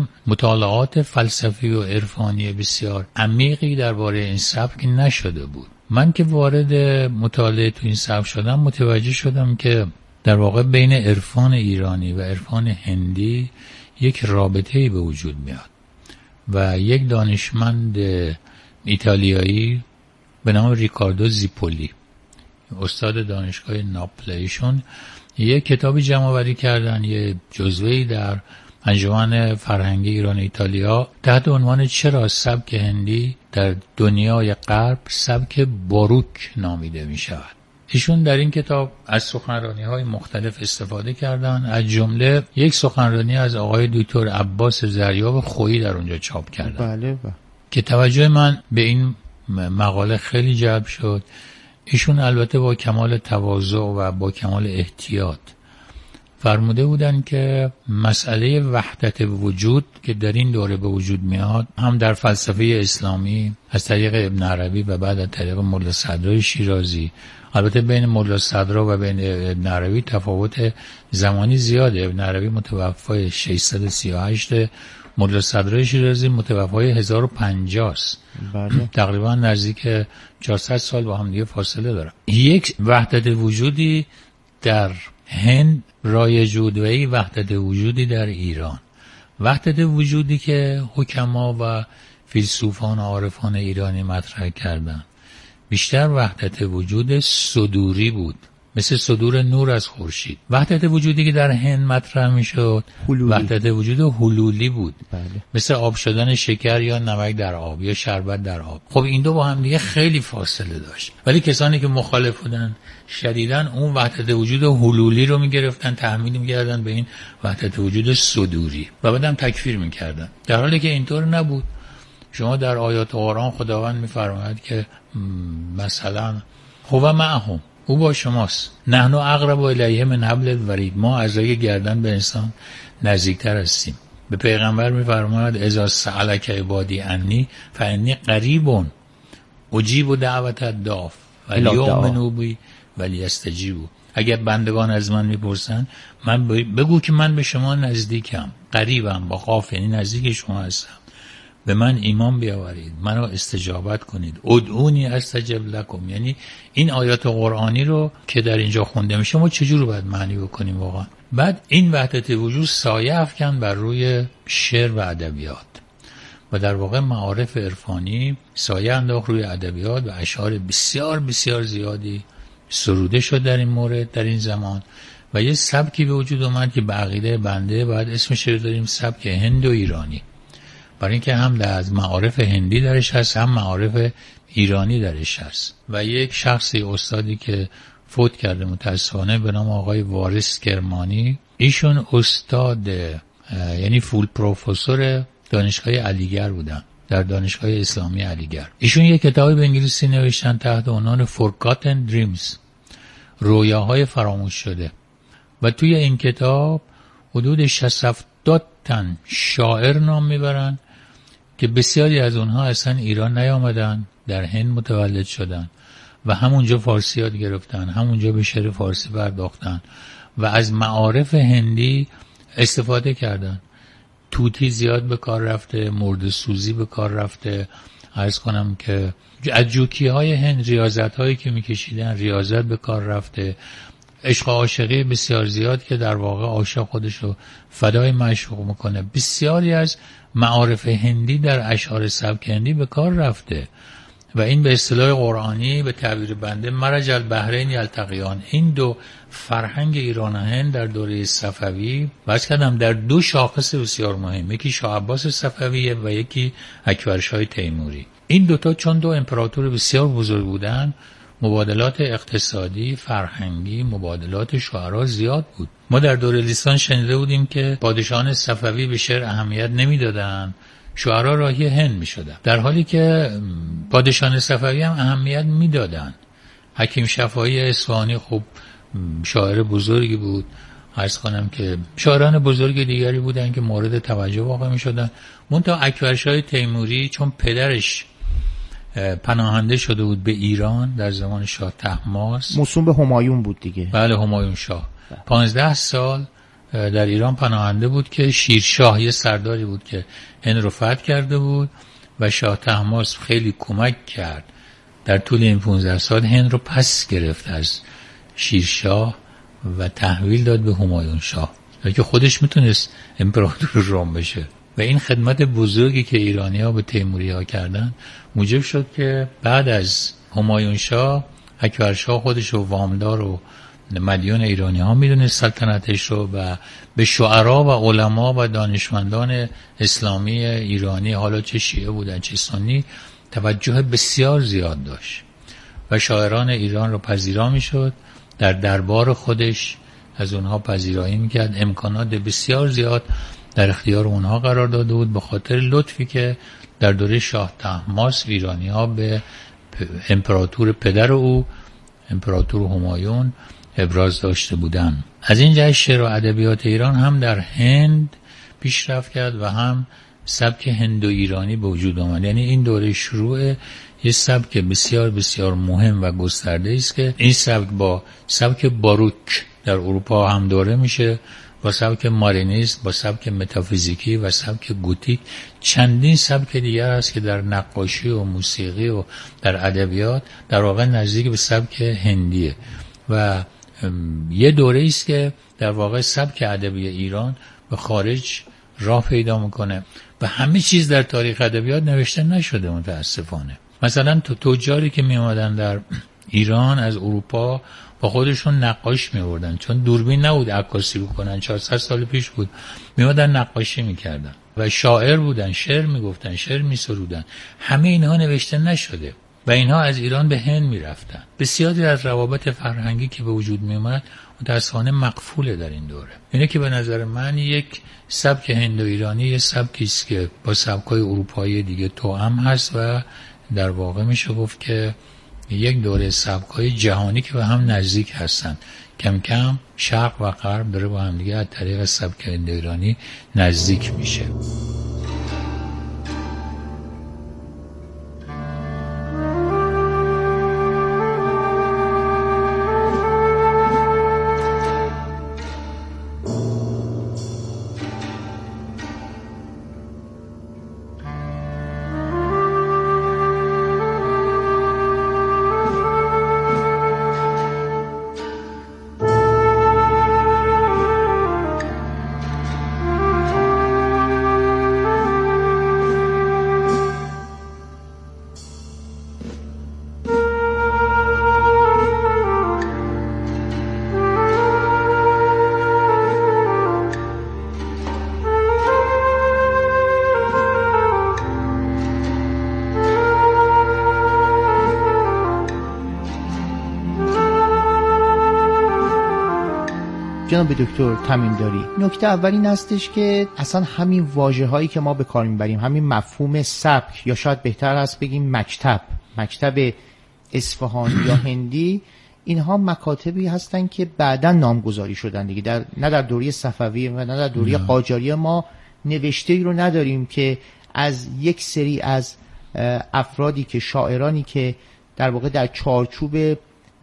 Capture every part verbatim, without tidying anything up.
مطالعات فلسفی و عرفانی بسیار عمیقی درباره این سبک نشده بود. من که وارد مطالعه تو این سبک شدم متوجه شدم که در واقع بین عرفان ایرانی و عرفان هندی یک رابطه‌ای به وجود میاد و یک دانشمند ایتالیایی به نام ریکاردو زیپولی، استاد دانشگاه ناپلیشون، یک کتابی جمع آوری کردن، یه جزوه‌ای در انجمن فرهنگی ایران ایتالیا تحت عنوان چرا سبک هندی در دنیای غرب سبک باروک نامیده می شود. ایشون در این کتاب از سخنرانی‌های مختلف استفاده کردن، از جمله یک سخنرانی از آقای دکتر عباس زریاب خویی در اونجا چاپ کردن. بله بله. که توجه من به این مقاله خیلی جلب شد. ایشون البته با کمال تواضع و با کمال احتیاط فرموده بودن که مسئله وحدت وجود که در این دوره به وجود میاد هم در فلسفه اسلامی از طریق ابن عربی و بعد از طریق ملا صدرای شیرازی، البته بین ملا صدرا و بین ابن عربی تفاوت زمانی زیاده. ابن عربی متوفای ششصد و سی و هشت، ملا صدرای شیرازی متوفای هزار و پنجاه است. بله. تقریبا نزدیک چهارصد سال با هم دیگه فاصله دارن. یک وحدت وجودی در هند رایج بود و یک وحدت وجودی در ایران. وحدت وجودی که حکما و فیلسوفان و عارفان ایرانی مطرح کردن بیشتر وحدت وجود صدوری بود، مثل صدور نور از خورشید. وحدت وجودی که در هند مطرح میشد وحدت وجود حلولی بود. بله. مثل آب شدن شکر یا نمک در آب یا شربت در آب. خب این دو با هم دیگه خیلی فاصله داشت، ولی کسانی که مخالف بودن شدیداً اون وحدت وجود حلولی رو میگرفتن تحمیل میکردن به این وحدت وجود صدوری و بعدم تکفیر میکردن، در حالی که اینطور نبود. شما در آیات قرآن خداوند میفرماید که مثلا هو معهم، او با شماست، نحن اقرب الیه من حبل الورید، ما اعضای گردن به انسان نزدیکتر هستیم. به پیغمبر میفرماید اذا سألک عبادی انی فانی قریب اجیب دعوت الداع ولیؤمنوا بی ولیستجیبوا. اگر بندگان از من میپرسن من بگو که من به شما نزدیکم، قریبم، با قاف، یعنی نزدیک شما هستم، به من ایمان بیاورید، منو استجابت کنید، ادعونی استجب لکم. یعنی این آیات قرآنی رو که در اینجا خونده میشه ما چجور باید معنی بکنیم واقعا؟ بعد این وحدت وجود سایه افکن بر روی شعر و ادبیات و در واقع معارف عرفانی سایه انداخت روی ادبیات و اشعار بسیار بسیار زیادی سروده شد در این مورد در این زمان و یه سبکی به وجود اومد که به عقیده بنده باید اسمش رو داریم سبک هند و ایرانی، برای اینکه هم در از معارف هندی درش هست هم معارف ایرانی درش هست. و یک شخصی استادی که فوت کرده متاسفانه به نام آقای وارث کرمانی، ایشون استاد یعنی فول پروفسور دانشگاه علیگر بودن، در دانشگاه اسلامی علیگر. ایشون یک کتابی به انگلیسی نوشتن تحت عنوان Forgotten Dreams، رویاهای فراموش شده، و توی این کتاب حدود شصت هفتاد تن شاعر نام میبرن که بسیاری از اونها اصلا ایران نیامدن، در هند متولد شدن و همونجا فارسی یاد گرفتن، همونجا به شعر فارسی پرداختن و از معارف هندی استفاده کردن. توتی زیاد به کار رفته، مرد سوزی به کار رفته. عرض کنم که از جوکی های هند ریاضت هایی که میکشیدن ریاضت به کار رفته. عشق و عاشقی بسیار زیاد که در واقع عاشق خودشو فدای معشوق میکنه. بسیاری از معارف هندی در اشعار سبک هندی به کار رفته و این به اصطلاح قرآنی به تعبیر بنده مرج البحرین یلتقیان، این دو فرهنگ ایران و هند در دوره صفوی بس کردم در دو شاخص بسیار مهم، یکی شاه عباس صفویه و یکی اکبرشاه تیموری. این دوتا چون دو امپراتور بسیار بزرگ بودن، مبادلات اقتصادی، فرهنگی، مبادلات شعرا زیاد بود. ما در دوره لیسان شنیده بودیم که پادشاهان صفوی به شعر اهمیت نمیدادن، شعرا راهی هند میشدن، در حالی که پادشاهان صفوی هم اهمیت میدادن. حکیم شفاعی اصفهانی خب شاعر بزرگی بود، عرض کنم که شاعران بزرگ دیگری بودن که مورد توجه واقع میشدن. منتها اکبرشاه تیموری چون پدرش پناهنده شده بود به ایران در زمان شاه طهماسب، موسوم به همایون بود دیگه. بله همایون شاه، پانزده سال در ایران پناهنده بود که شیرشاه یه سرداری بود که هند رو فتح کرده بود و شاه طهماسب خیلی کمک کرد در طول این پانزده سال هند رو پس گرفت از شیرشاه و تحویل داد به همایون شاه که خودش میتونست امپراتور روم بشه. و این خدمت بزرگی که ایرانی‌ها به تیموری‌ها کردن موجب شد که بعد از همایون شاه اکبرشاه خودش رو وامدار و مدیون ایرانی‌ها میدونه سلطنتش رو و به شعرا و علما و دانشمندان اسلامی ایرانی حالا چه شیعه بودن چه سنی توجه بسیار زیاد داشت و شاعران ایران رو پذیرا میشد، در دربار خودش از اونها پذیرایی میکرد، امکانات بسیار زیاد در اختیار اونها قرار داده بود به خاطر لطفی که در دوره شاه طهماسب ایرانی‌ها به امپراتور پدر او امپراتور همایون ابراز داشته بودند. از این جهت شعر و ادبیات ایران هم در هند پیشرفت کرد و هم سبک هندو ایرانی به وجود آمد. یعنی این دوره شروع یه سبک بسیار بسیار مهم و گسترده است که این سبک با سبک باروک در اروپا هم دوره میشه، با سبک مارینیسم، با سبک متافیزیکی و سبک گوتیک. چندین سبک دیگر است که در نقاشی و موسیقی و در ادبیات در واقع نزدیک به سبک هندیه و یه دوره است که در واقع سبک ادبی ایران به خارج راه پیدا میکنه و همه چیز در تاریخ ادبیات نوشته نشده متاسفانه. مثلا تو تجاری که می اومدن در ایران از اروپا با خودشون نقاش می آوردن، چون دوربین نبود عکاسی بکنن، چهارصد سال پیش بود، می اومدن نقاشی میکردن و شاعر بودن، شعر میگفتن، شعر میسرودن. همه اینها نوشته نشده و اینها از ایران به هند میرفتن. بسیاری از روابط فرهنگی که به وجود می اومد متاسفانه مقفوله در این دوره. اینه که به نظر من یک سبک هندو ایرانی یه سبکی است که با سبکای اروپایی دیگه توأم هست و در واقع میشه گفت که یک دوره سبکای جهانی که به هم نزدیک هستن. کم کم شرق و غرب داره با هم دیگه از طریق سبک هندو ایرانی نزدیک میشه. جناب دکتر تمیمداری، نکته اول این هستش که اصلا همین واژه‌هایی که ما به کار میبریم، همین مفهوم سبک یا شاید بهتر است بگیم مکتب، مکتب اصفهانی یا هندی، اینها مکاتبی هستن که بعداً نامگذاری شدن دیگه. در نه در دوره صفوی و نه در دوره قاجاری ما نوشته‌ای رو نداریم که از یک سری از افرادی که شاعرانی که در واقع در چارچوب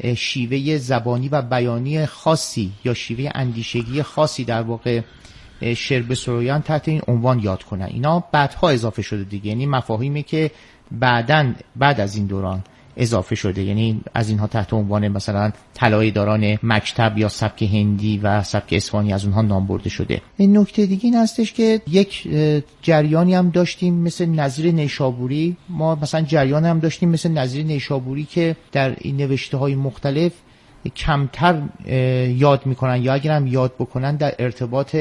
شیوه زبانی و بیانی خاصی یا شیوه اندیشگی خاصی در واقع شعر بسرویان تحت این عنوان یاد کنن. اینا بعدها اضافه شده دیگه، یعنی مفاهیمی که بعداً بعد از این دوران اضافه شده، یعنی از اینها تحت عنوان مثلا طلایه داران مکتب یا سبک هندی و سبک اصفهانی از اونها نام برده شده. این نکته دیگه این هستش که یک جریانی هم داشتیم مثل نظیر نیشابوری، ما مثلا جریان هم داشتیم مثل نظیر نیشابوری که در این نوشته های مختلف کمتر یاد میکنن یا اگر هم یاد بکنن در ارتباط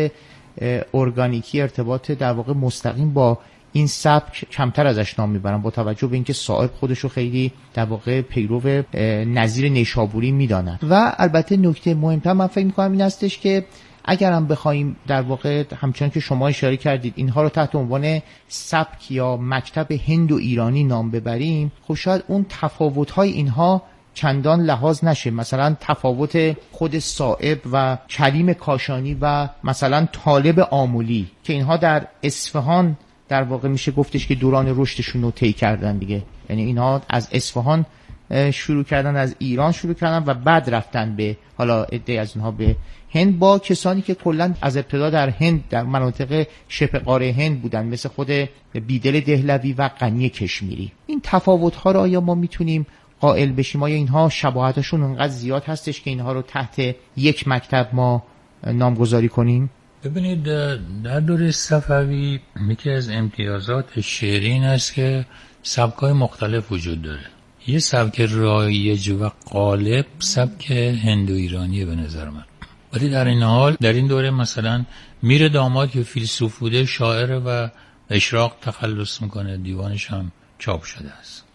ارگانیکی، ارتباط در واقع مستقیم با این سبک کمتر ازش نام میبرن، با توجه به اینکه صاحب خودشو خیلی در واقع پیرو نظیر نیشابوری میدانن. و البته نکته مهمتر من فکر میکنم این هستش که اگر هم بخوایم در واقع همچنان که شما اشاره کردید اینها رو تحت عنوان سبک یا مکتب هند و ایرانی نام ببریم، خب شاید اون تفاوت‌های اینها چندان لحاظ نشه. مثلا تفاوت خود صائب و کلیم کاشانی و مثلا طالب آمولی که اینها در اصفهان در واقع میشه گفتش که دوران رشدشون رو طی کردن دیگه، یعنی اینها از اصفهان شروع کردن، از ایران شروع کردن و بعد رفتن به حالا عده از اونها به هند، با کسانی که کلا از ابتدا در هند در مناطق شبه قاره هند بودن، مثل خود بیدل دهلوی و غنی کشمیری. این تفاوت‌ها رو آیا ما میتونیم قائل بشیم؟ آیا اینها شباهتشون انقدر زیاد هستش که اینها رو تحت یک مکتب ما نامگذاری کنیم؟ ببینید در دوره صفوی یکی از امتیازات شعری این است که سبک‌های مختلف وجود داره. یه سبک رایج و غالب سبک هندو ایرانیه به نظر من، ولی در این حال در این دوره مثلا میر داماد که فیلسوف بوده شاعر و اشراق تخلص میکنه، دیوانش هم چاپ شده است.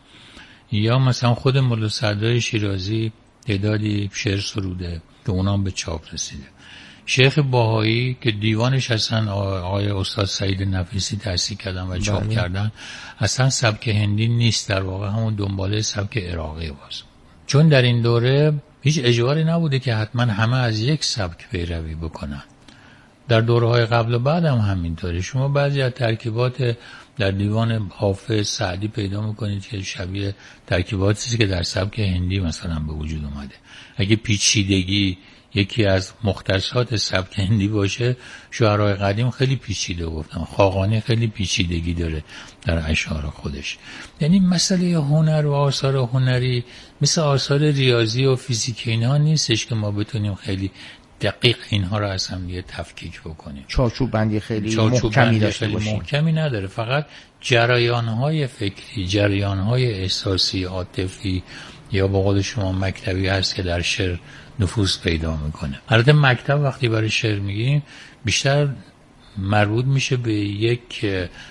یا مثلا خود مولا صدرای شیرازی تعدادی شعر سروده که اونام به چاپ رسیده. شیخ باهایی که دیوانش اصلا آقای استاد سعید نفیسی تأسیس کردن و چاپ بله. کردن، اصلا سبک هندی نیست، در واقع همون دنباله سبک عراقی باز. چون در این دوره هیچ اجباری نبوده که حتما همه از یک سبک پیروی بکنن. در دوره‌های قبل و بعد هم همینطوره. شما بعضی از ترکیبات در دیوان حافظ سعدی پیدا میکنید که شبیه ترکیباتی که در سبک هندی مثلا به وجود اومده. اگه پیچیدگی یکی از مختصات سبک هندی باشه، شعرهای قدیم خیلی پیچیده گفتم. خاقانی خیلی پیچیدگی داره در اشعار خودش. یعنی مسئله هنر و آثار هنری مثل آثار ریاضی و فیزیک اینها نیستش که ما بتونیم خیلی دقیق اینها را از هم دیگه تفکیک بکنیم. چارچوب بندی خیلی چارچوب محکمی داشته خیلی باشیم. محکمی نداره، فقط جریان‌های فکری، جریان‌های احساسی، عاطفی یا به قول شما مکتبی هست که در شعر نفوذ پیدا میکنه. البته مکتب وقتی برای شعر میگیم بیشتر مربوط میشه به یک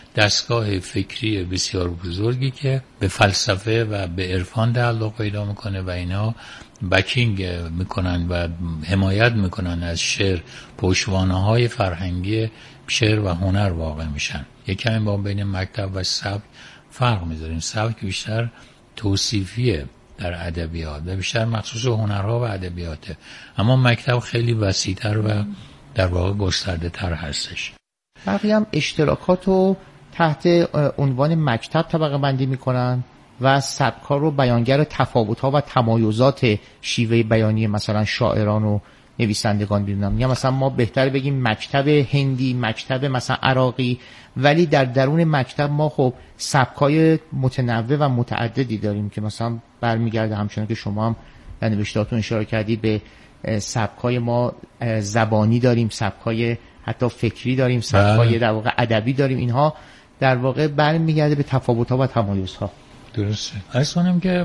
دستگاه فکری بسیار بزرگی که به فلسفه و به عرفان تعلق پیدا میکنه و اینا بکینگ میکنن و حمایت میکنن از شعر، پشتوانه‌های فرهنگی شعر و هنر واقع میشن. یک کمی با بین مکتب و سبک فرق میذاریم. سبک بیشتر توصیفیه در ادبیات و بیشتر مخصوص هنرها و ادبیاته، اما مکتب خیلی وسیع‌تر و در واقع گسترده‌تر هستش. بقیه هم اشتراکاتو تحت عنوان مکتب طبقه بندی میکنن و سبک‌ها رو بیانگر تفاوت‌ها و تمایزات شیوه بیانی مثلا شاعران و نویسندگان می‌دونم. یا مثلا ما بهتر بگیم مکتب هندی، مکتب مثلا عراقی، ولی در درون مکتب ما خب سبک‌های متنوع و متعددی داریم که مثلا برمیگرده همچنان که شما هم در نوشتهاتون اشاره کردید به سبک‌های ما زبانی داریم، سبک‌های حتی فکری داریم، سبک‌های در واقع ادبی داریم. اینها در واقع برمیگرده به تفاوت‌ها و تمایزها. درسته. عرض کنم که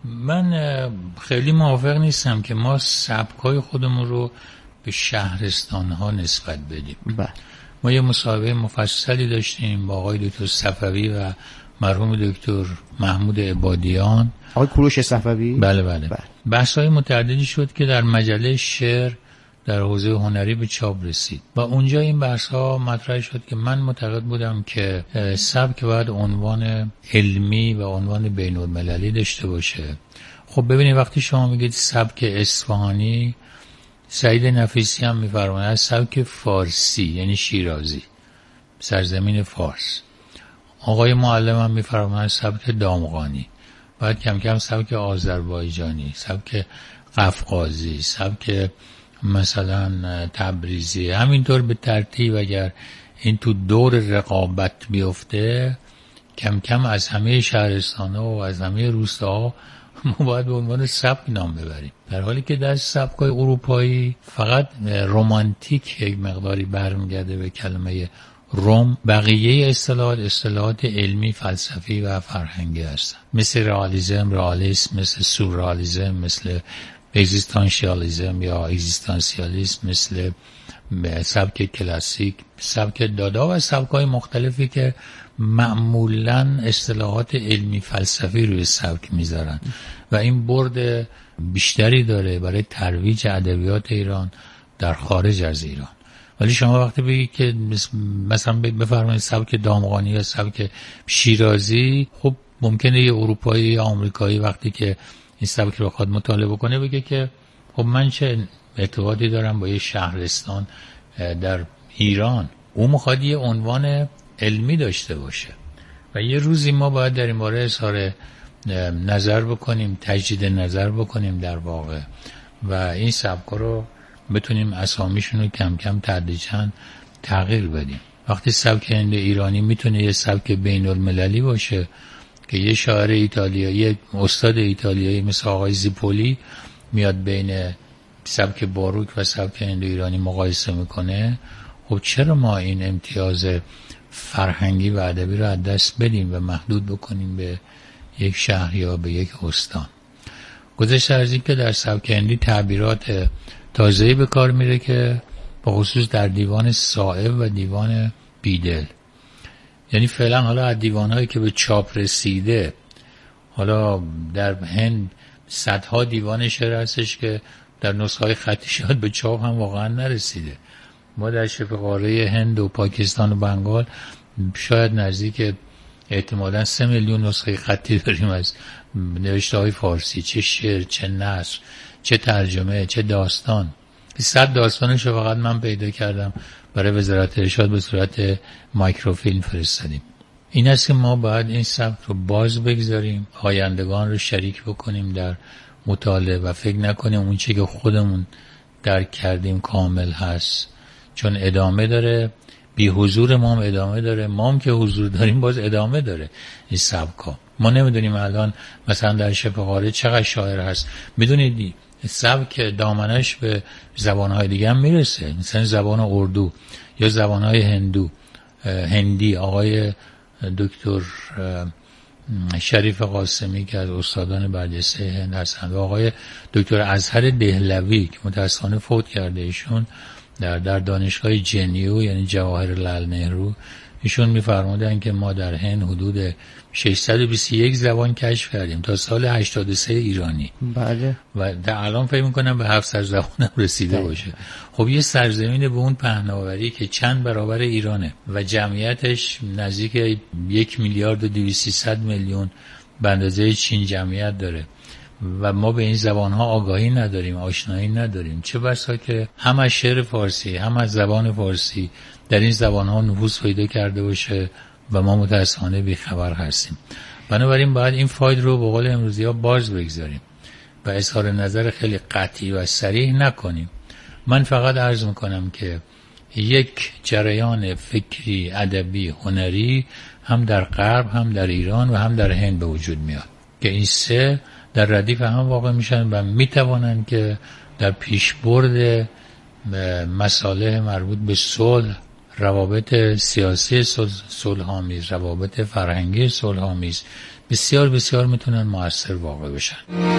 من خیلی موافق نیستم که ما سبک‌های خودمون رو به شهرستان‌ها نسبت بدیم. بله. ما یه مصاحبه مفصلی داشتیم با آقای دکتر صفوی و مرحوم دکتر محمود عبادیان. آقای کوروش صفوی؟ بله بله. بله. بحث‌های متعددی شد که در مجله شعر در حوزه هنری به چاپ رسید و اونجا این بحث‌ها مطرح شد که من معتقد بودم که سبک باید عنوان علمی و عنوان بین‌المللی داشته باشه. خب ببینید وقتی شما میگید سبک اصفهانی، سعید نفیسی هم میفرماید سبک فارسی یعنی شیرازی، سرزمین فارس. آقای معلم هم میفرماید سبک دامغانی، بعد کم کم سبک آذربایجانی، سبک قفقازی، سبک مثلا تبریزی. همینطور به ترتیب اگر این تو دور رقابت بیفته کم کم از همه شهرستان‌ها و از همه روستاها ما باید به عنوان سبک نام ببریم، در حالی که در سبک‌های اروپایی فقط رمانتیک یک مقداری برمیگرده به کلمه روم. بقیه اصطلاحات اصطلاحات علمی، فلسفی و فرهنگی هستن، مثل رئالیسم، رئالیسم، مثل سورئالیسم، مثل اگزیستانسیالیسم یا اگزیستانسیالیسم، مثل سبک کلاسیک، سبک دادا و سبک‌های مختلفی که معمولاً اصطلاحات علمی فلسفی روی سبک میذارن و این برد بیشتری داره برای ترویج ادبیات ایران در خارج از ایران. ولی شما وقتی بگید که مثلا بفرمایید سبک دامغانی یا سبک شیرازی، خب ممکنه یه اروپایی یا آمریکایی وقتی که این سبک رو خواهد مطالعه بکنه بگه که خب من چه ارتباطی دارم با یه شهرستان در ایران. اون میخواد یه عنوان علمی داشته باشه و یه روزی ما باید در این باره اظهار نظر بکنیم، تجدید نظر بکنیم در واقع و این سبکا رو بتونیم اسامیشون رو کم کم تدریجاً تغییر بدیم. وقتی سبک هند ایرانی میتونه یه سبک بین المللی باشه که یه شاعر ایتالیایی، یه استاد ایتالیایی مثل آقای زیپولی میاد بین سبک باروک و سبک هند ایرانی مقایسه میکنه، خب چرا ما این امتیاز فرهنگی و ادبی رو از دست بدیم و محدود بکنیم به یک شهر یا به یک استان؟ گذشته از این که در سبک هندی تعبیرات تازه‌ای به کار میره که به خصوص در دیوان صائب و دیوان بیدل، یعنی فعلا حالا از دیوانهایی که به چاپ رسیده، حالا در هند صدها دیوان شعر هستش که در نسخه‌های خطی شاید به چاپ هم واقعا نرسیده. ما در شبه قاره هند و پاکستان و بنگال شاید نزدیک احتمالاً سه میلیون نسخه خطی داریم از نوشته‌های فارسی، چه شعر، چه نثر، چه ترجمه، چه داستان. صد داستانش رو فقط من پیدا کردم برای وزارت ارشاد به صورت مایکروفیلم فرستادیم. این است که ما باید این سبک رو باز بگذاریم، آیندگان رو شریک بکنیم در مطالعه و فکر نکنیم اون چی که خودمون درک کردیم کامل هست، چون ادامه داره. بی حضور ما هم ادامه داره، ما هم که حضور داریم باز ادامه داره. این سبکا ما نمیدونیم الان مثلا در شبه قاره چقدر شاعر هست. میدونید سبک دامنش به زبانهای دیگه هم میرسه، مثلا زبان اردو یا زبانهای هندو هندی. آقای دکتر شریف قاسمی که از استادان برجسته هند هستند و آقای دکتر اظهر دهلوی که متاسفانه فوت کرده، ایشون در در دانشگاه جنیو یعنی جواهر لال نهرو، ایشون می‌فرمودن که ما در هند حدود ششصد و بیست و یک زبان کشف کردیم تا سال هشتاد و سه ایرانی. بله. و در الان فکر می‌کنم به هفتصد زبان هم رسیده بله. باشه. خب یه سرزمین به اون پهناوری که چند برابر ایرانه و جمعیتش نزدیک یک میلیارد و دویست سیصد میلیون به اندازه چین جمعیت داره و ما به این زبان‌ها آگاهی نداریم، آشنایی نداریم، چه بسا که هم از شعر فارسی هم از زبان فارسی در این زبان‌ها نفوذ پیدا کرده باشه و ما متأسفانه بیخبر هستیم. بنابراین باید این فایل رو به قول امروزی‌ها باز بگذاریم و اظهار نظر خیلی قطعی و صریح نکنیم. من فقط عرض میکنم که یک جریان فکری، ادبی، هنری هم در غرب هم در ایران و هم در هند به وجود میاد که این سه در ردیف هم واقع میشن و میتوانند که در پیشبرد مسائل مربوط به صلح، روابط سیاسی صلح‌آمیز، روابط فرهنگی صلح‌آمیز بسیار بسیار میتونن مؤثر واقع بشن.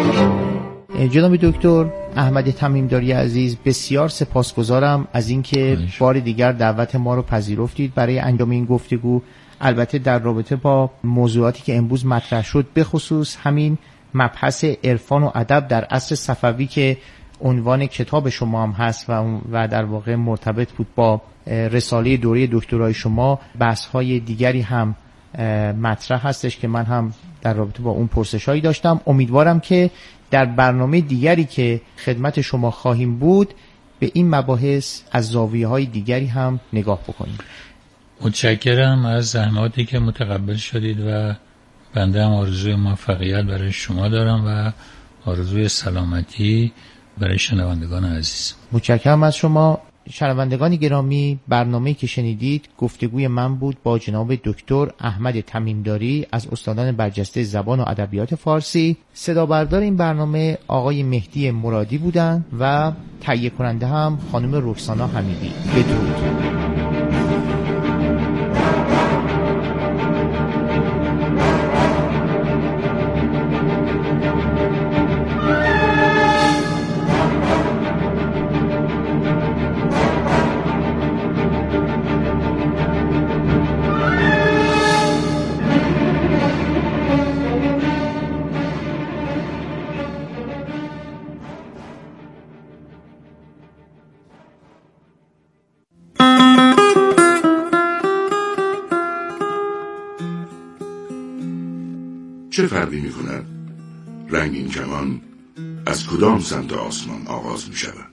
جناب دکتر احمد تمیمداری عزیز، بسیار سپاسگزارم از اینکه بار دیگر دعوت ما رو پذیرفتید برای انجام این گفتگو. البته در رابطه با موضوعاتی که امروز مطرح شد، به خصوص همین مبحث عرفان و ادب در عصر صفوی که عنوان کتاب شما هم هست و و در واقع مرتبط بود با رساله دوره دکترای شما، بحث‌های دیگری هم مطرح هستش که من هم در رابطه با اون پرسش‌هایی داشتم. امیدوارم که در برنامه دیگری که خدمت شما خواهیم بود به این مباحث از زاویه‌های دیگری هم نگاه بکنیم. متشکرم از زحماتی که متقبل شدید و بنده هم آرزوی موفقیت برای شما دارم و آرزوی سلامتی برای شنوندگان عزیز. متشکرم از شما. شنوندگان گرامی، برنامه‌ای که شنیدید گفتگوی من بود با جناب دکتر احمد تمیمداری از استادان برجسته زبان و ادبیات فارسی. صدا بردار این برنامه آقای مهدی مرادی بودند و تهیه کننده هم خانم رکسانا حمیدی. بدرود. چه فرقی می کند رنگین کمان از کدام سمت آسمان آغاز می شود؟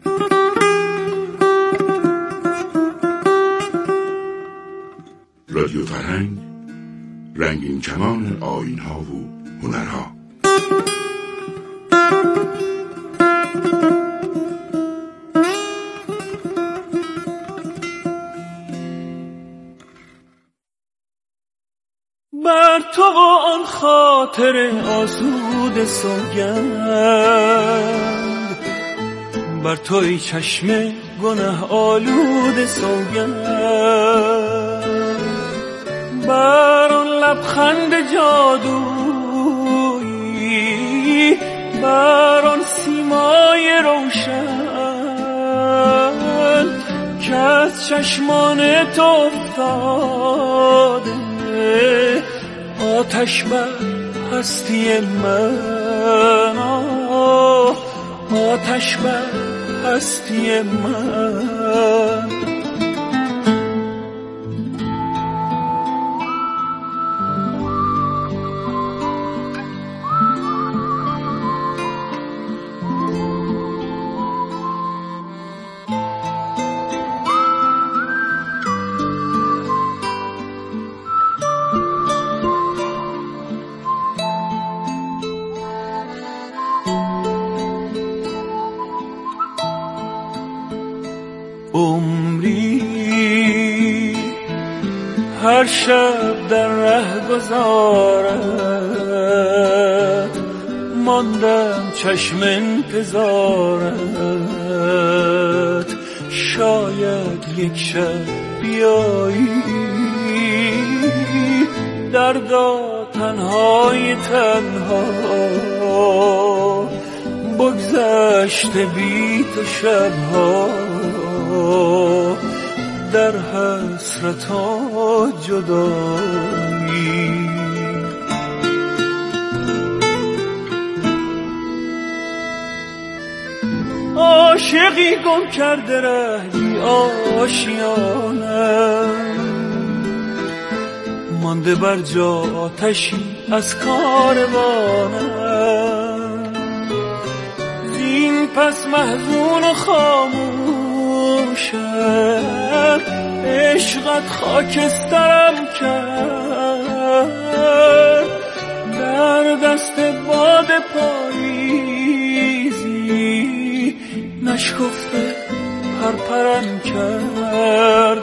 رادیو فرهنگ، رنگین کمان آیین ها و هنرها. بر تو آن خاطر آسود سوگند، بر تو ای چشم گناه آلود سوگند، بر آن لبخند جادویی، بر آن سیمای روشن که از چشمان تو افتاده، آتش بر هستی من، آتش بر هستی من. عمری هر شب در ره گذارد، ماندم چشم انتظارت، شاید یک شب بیایی دردا تنهای تنها، بگذشته بی تو شبها در حسرت و جدایی. عاشقی گم کرده رهی آشیانم، مانده بر جا آتشی از کاروانم، زین پس محزون و خاموشم، عشقت خاکسترم کرد، در دست باد پاییزی نشکفته پرپرم کرد،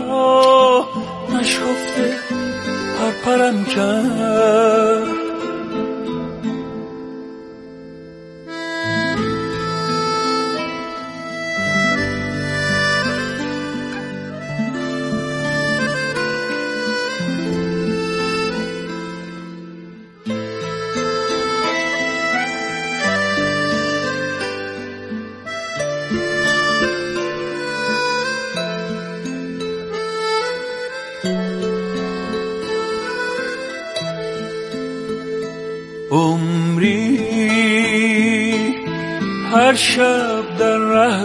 نشکفته پرپرم کرد. عمری هر شب در ره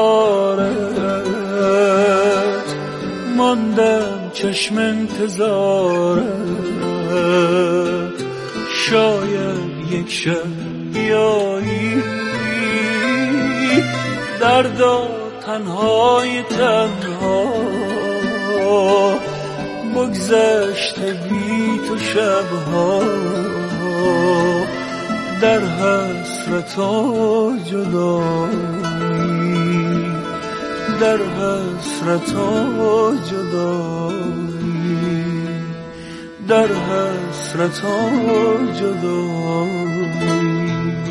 گذارد، ماندم چشم انتظارت، شاید یک شب بیایی دردا تنهای تنها، بگذشته بی تو شبها در حسرت و جدایی، در حسرت و جدایی، در حسرت و جدایی.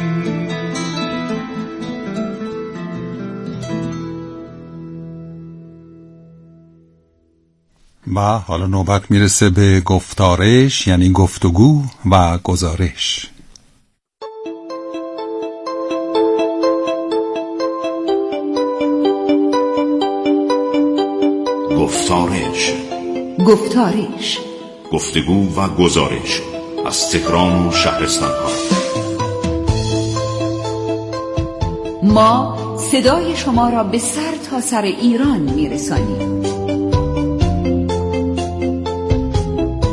و حالا نوبت میرسه به گفتارش، یعنی گفتگو و گزارش. گفتارش گفتارش گفتگو و گزارش از تهران و شهرستان ها. ما صدای شما را به سر تا سر ایران میرسانیم.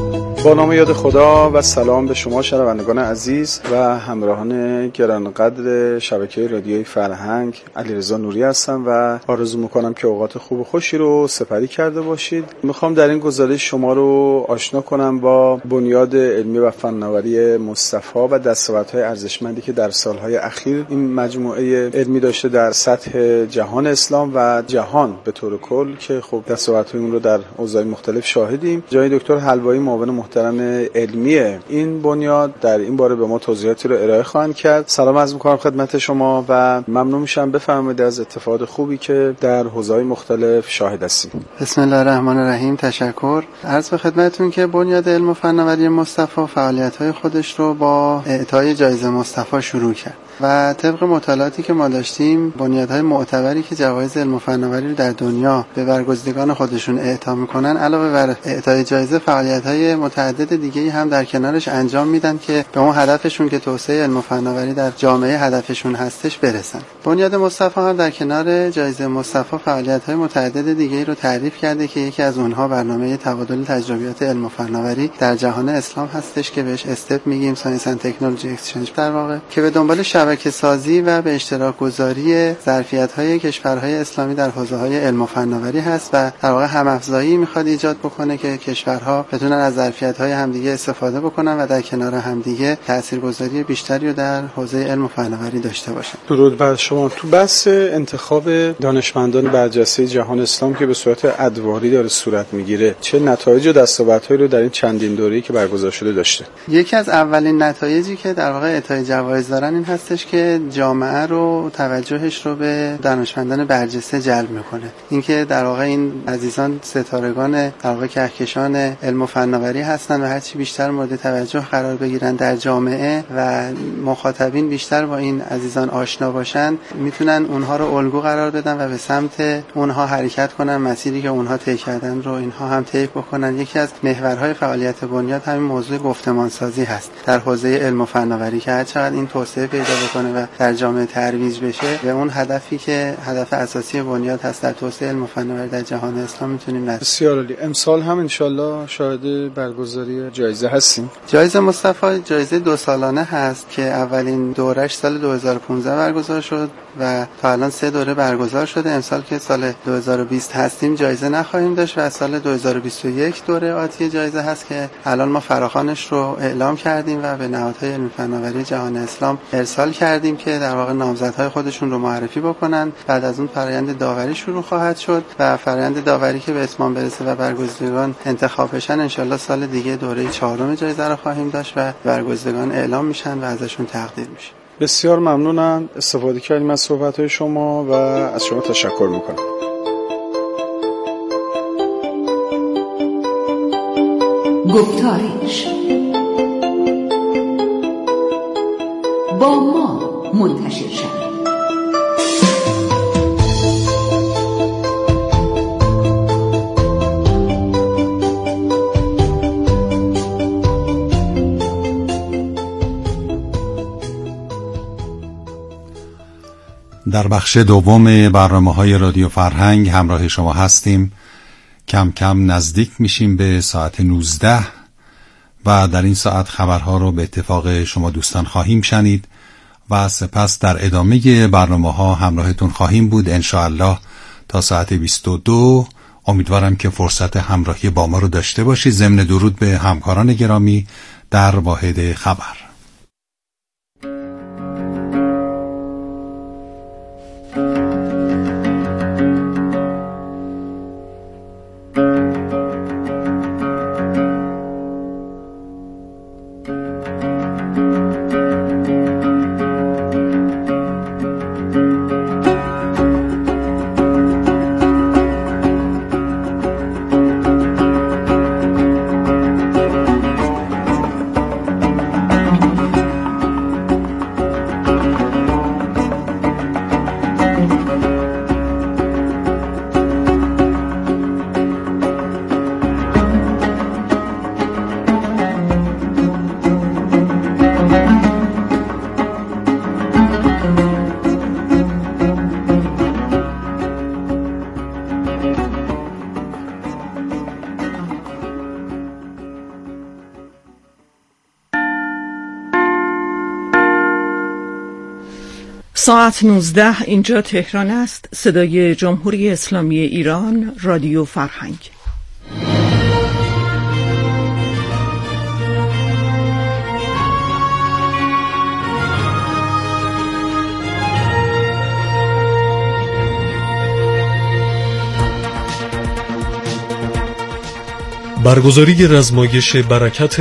با نام یاد خدا و سلام به شما شنوندگان عزیز و همراهان گرانقدر شبکه رادیوی فرهنگ. علیرضا نوری هستم و آرزو میکنم که اوقات خوب و خوشی رو سپری کرده باشید. میخوام در این گزارش شما رو آشنا کنم با بنیاد علمی و فناوری مصطفی و دستاوردهای ارزشمندی که در سالهای اخیر این مجموعه علمی داشته در سطح جهان اسلام و جهان به طور کل، که خب دستاوردهای اون رو در اوضاع مختلف شاهدیم. جای دکتر حلوایی معاون محترم علمی این بنیاد در این باره به ما توضیحاتی رو ارائه خواهند کرد. سلام عرض می‌کنم خدمت شما و ممنون میشم بفرمایید از اتفاقات خوبی که در حوزه‌های مختلف شاهد هستیم. بسم الله الرحمن الرحیم. تشکر. عرض به خدمتتون که بنیاد علم و فناوری مصطفی فعالیت‌های خودش رو با اعطای جایزه مصطفی شروع کرد و طبق مطالعاتی که ما داشتیم بنیادهای معتبری که جوایز علم و فناوری رو در دنیا به برگزیدگان خودشون اعطا میکنن، علاوه بر اعطای جایزه فعالیت‌های متعدد دیگه‌ای هم در کنارش انجام میدن که به اون هدفشون که توسعه علم و فناوری در جامعه هدفشون هستش برسن. بنیاد مصطفی هم در کنار جایزه مصطفی فعالیت‌های متعدد دیگه‌ای رو تعریف کرده که یکی از اونها برنامه تبادل تجربیات علم و فناوری در جهان اسلام هستش که بهش استپ میگیم، ساینس اند تکنولوژی اکسچنج در واقع، که به دنبال شبکه سازی و به اشتراک گذاری ظرفیت‌های کشورهای اسلامی در حوزه‌های علم و فناوری هست و در واقع هم‌افزایی می‌خواد ایجاد بکنه که کشورها بتونن از ظرفیت‌های همدیگه استفاده بکنن و در کنار همدیگه تاثیرگذاری بیشتری رو در حوزه علم و فناوری داشته باشن. درود بر شما. تو بحث انتخاب دانشمندان برجسته جهان اسلام که به صورت ادواری داره صورت می‌گیره، چه نتایج و دستاوردهایی رو در این چندین دوره‌ای که برگزار شده داشته؟ یکی از اولین نتایجی که در واقع اعطای جوایز دارن این هستش که جامعه رو توجهش رو به دانشمندان برجسته جلب میکنه. اینکه در واقع این عزیزان ستارگان در واقع کهکشان علم و فناوری هستن و هرچی بیشتر مورد توجه قرار بگیرن در جامعه و مخاطبین بیشتر با این عزیزان آشنا باشن، میتونن اونها رو الگو قرار بدن و به سمت اونها حرکت کنن، مسیری که اونها طی کردن رو اینها هم طی بکنن. یکی از محورهای فعالیت بنیاد همین موضوع گفتمان سازی هست در حوزه علم و فناوری که هر چقدر این توسعه پیدا بکنه و در جامعه ترویج بشه به اون هدفی که هدف اساسی بنیاد هست در توسعه علم و فناوری در جهان اسلام میتونیم نرسیم. بسیار عالی. امسال هم انشالله شاهد برگزاری جایزه هستیم. جایزه مصطفی جایزه دو سالانه هست که اولین دورش سال دو هزار و پانزده برگزار شد و تا الان سه دوره برگزار شده. امسال که سال دو هزار و بیست هستیم جایزه نخواهیم داشت و سال دو هزار و بیست و یک دوره آتی جایزه هست که الان ما فراخوانش رو اعلام کردیم و به نهادهای علم فناوری جهان اسلام ارسال کردیم که در واقع نامزدهای خودشون رو معرفی بکنن. بعد از اون فرآیند داوری شروع خواهد شد و فرآیند داوری که به اتمام برسه و برگزیدگان انتخاب بشن انشالله سال دیگه دوره چهارم جایزه رو خواهیم داشت و برگزیدگان اعلام میشن و ازشون تقدیر میشه. بسیار ممنونم. استفاده کردیم از صحبت‌های شما و از شما تشکر میکنم. گفتارش با ما منتشر شد. در بخش دوم برنامه‌های رادیو فرهنگ همراه شما هستیم. کم کم نزدیک میشیم به ساعت نوزده و در این ساعت خبرها رو به اتفاق شما دوستان خواهیم شنید و سپس در ادامه برنامه‌ها همراهتون خواهیم بود انشاءالله تا ساعت بیست و دو. امیدوارم که فرصت همراهی با ما رو داشته باشید. ضمن درود به همکاران گرامی در واحد خبر. ساعت نوزده اینجا تهران است. صدای جمهوری اسلامی ایران، رادیو فرهنگ. برگزاری رزمایش برکت